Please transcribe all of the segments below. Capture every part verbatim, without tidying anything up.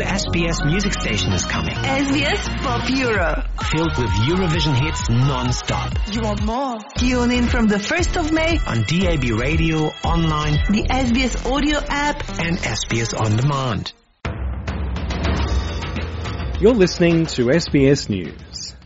S B S music station is coming. S B S Pop Euro. Filled with Eurovision hits non-stop. You want more? Tune in from the first of May on D A B radio, online, the S B S audio app, and S B S On Demand. You're listening to S B S News.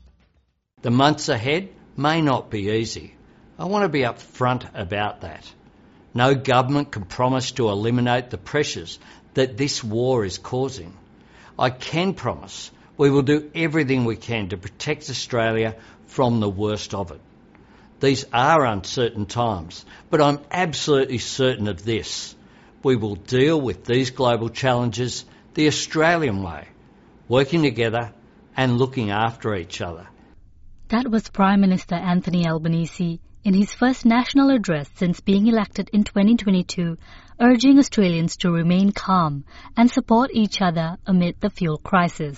The months ahead may not be easy. I want to be upfront about that. No government can promise to eliminate the pressures that this war is causing. I can promise we will do everything we can to protect Australia from the worst of it. These are uncertain times, but I'm absolutely certain of this. We will deal with these global challenges the Australian way, working together and looking after each other. That was Prime Minister Anthony Albanese in his first national address since being elected in twenty twenty-two, urging Australians to remain calm and support each other amid the fuel crisis.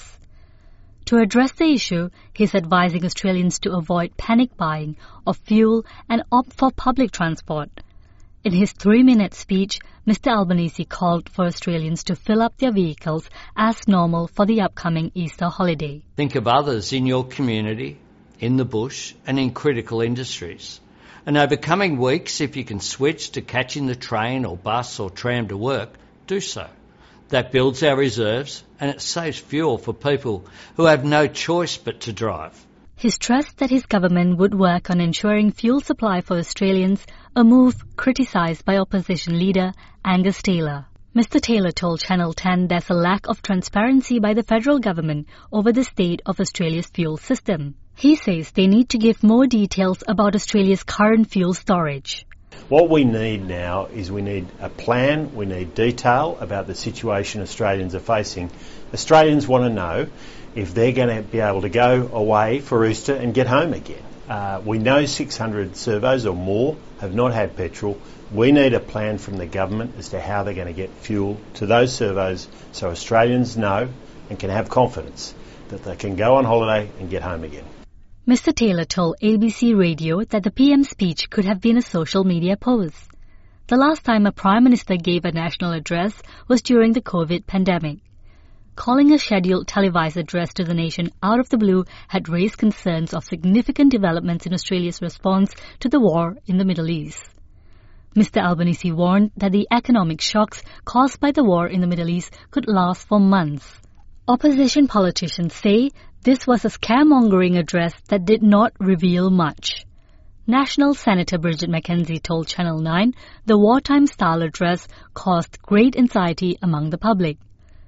To address the issue, he's advising Australians to avoid panic buying of fuel and opt for public transport. In his three-minute speech, Mister Albanese called for Australians to fill up their vehicles as normal for the upcoming Easter holiday. Think of others in your community, in the bush and in critical industries. And over coming weeks, if you can switch to catching the train or bus or tram to work, do so. That builds our reserves and it saves fuel for people who have no choice but to drive. He stressed that his government would work on ensuring fuel supply for Australians, a move criticised by opposition leader Angus Taylor. Mister Taylor told Channel ten there's a lack of transparency by the federal government over the state of Australia's fuel system. He says they need to give more details about Australia's current fuel storage. What we need now is we need a plan, we need detail about the situation Australians are facing. Australians want to know if they're going to be able to go away for Easter and get home again. Uh, we know six hundred servos or more have not had petrol. We need a plan from the government as to how they're going to get fuel to those servos so Australians know and can have confidence that they can go on holiday and get home again. Mister Taylor told A B C Radio that the P M's speech could have been a social media post. The last time a Prime Minister gave a national address was during the COVID pandemic. Calling a scheduled televised address to the nation out of the blue had raised concerns of significant developments in Australia's response to the war in the Middle East. Mister Albanese warned that the economic shocks caused by the war in the Middle East could last for months. Opposition politicians say this was a scaremongering address that did not reveal much. National Senator Bridget McKenzie told Channel nine the wartime-style address caused great anxiety among the public.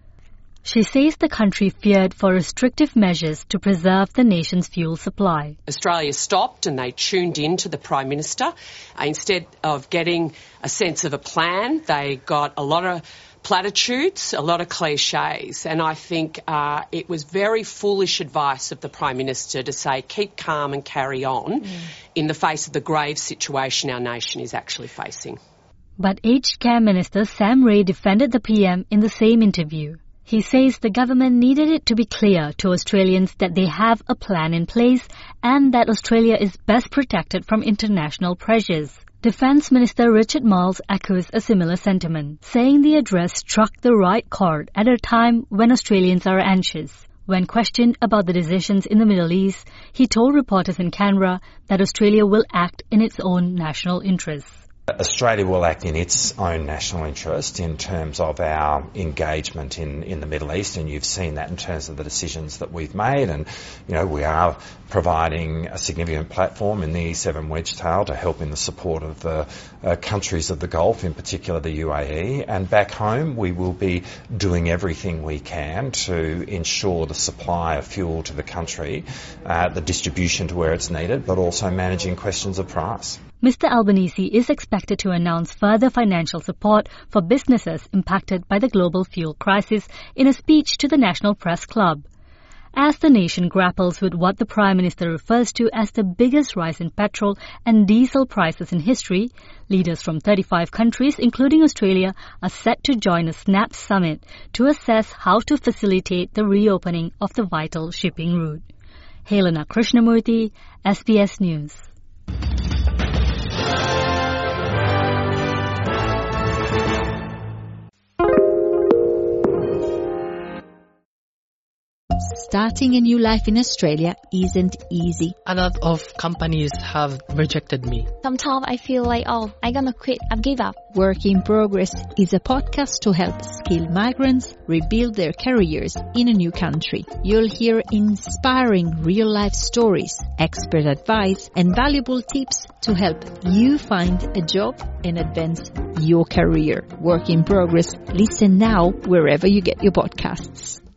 She says the country feared for restrictive measures to preserve the nation's fuel supply. Australia stopped and they tuned in to the Prime Minister. Instead of getting a sense of a plan, they got a lot of platitudes, a lot of cliches, and I think uh, it was very foolish advice of the Prime Minister to say keep calm and carry on mm. in the face of the grave situation our nation is actually facing. But Aged Care Minister Sam Ray defended the P M in the same interview. He says the government needed it to be clear to Australians that they have a plan in place and that Australia is best protected from international pressures. Defence Minister Richard Marles echoes a similar sentiment, saying the address struck the right chord at a time when Australians are anxious. When questioned about the decisions in the Middle East, he told reporters in Canberra that Australia will act in its own national interests. Australia will act in its own national interest in terms of our engagement in, in the Middle East, and you've seen that in terms of the decisions that we've made. And, you know, we are providing a significant platform in the E seven Wedgetail to help in the support of the uh, countries of the Gulf, in particular the U A E. And back home, we will be doing everything we can to ensure the supply of fuel to the country, uh, the distribution to where it's needed, but also managing questions of price. Mister Albanese is expected to announce further financial support for businesses impacted by the global fuel crisis in a speech to the National Press Club. As the nation grapples with what the Prime Minister refers to as the biggest rise in petrol and diesel prices in history, leaders from thirty-five countries, including Australia, are set to join a SNAP summit to assess how to facilitate the reopening of the vital shipping route. Helena Krishnamurthy, S B S News. Starting a new life in Australia isn't easy. A lot of companies have rejected me. Sometimes I feel like, oh, I'm gonna quit, I've give up. Work in Progress is a podcast to help skilled migrants rebuild their careers in a new country. You'll hear inspiring real-life stories, expert advice, and valuable tips to help you find a job and advance your career. Work in Progress. Listen now wherever you get your podcasts.